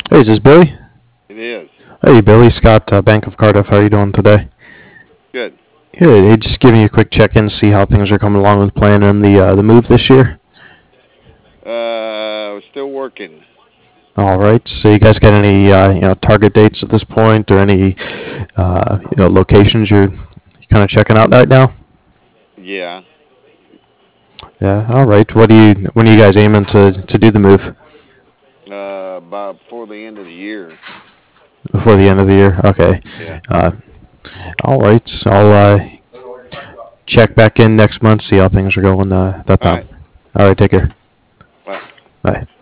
Hey, is this Billy? It is. Hey, Billy, Scott, Bank of Cardiff. How are you doing today? Good. Good. Hey, just giving you a quick check-in, see how things are coming along with planning the move this year. We're still working. All right. So you guys got any target dates at this point, or any locations you're kind of checking out right now? Yeah. Yeah. All right. When are you guys aiming to do the move? About before the end of the year. Before the end of the year. Okay. Yeah. Uh, all right. So I'll check back in next month, see how things are going that All time. right. All right. Take care. Bye. Bye.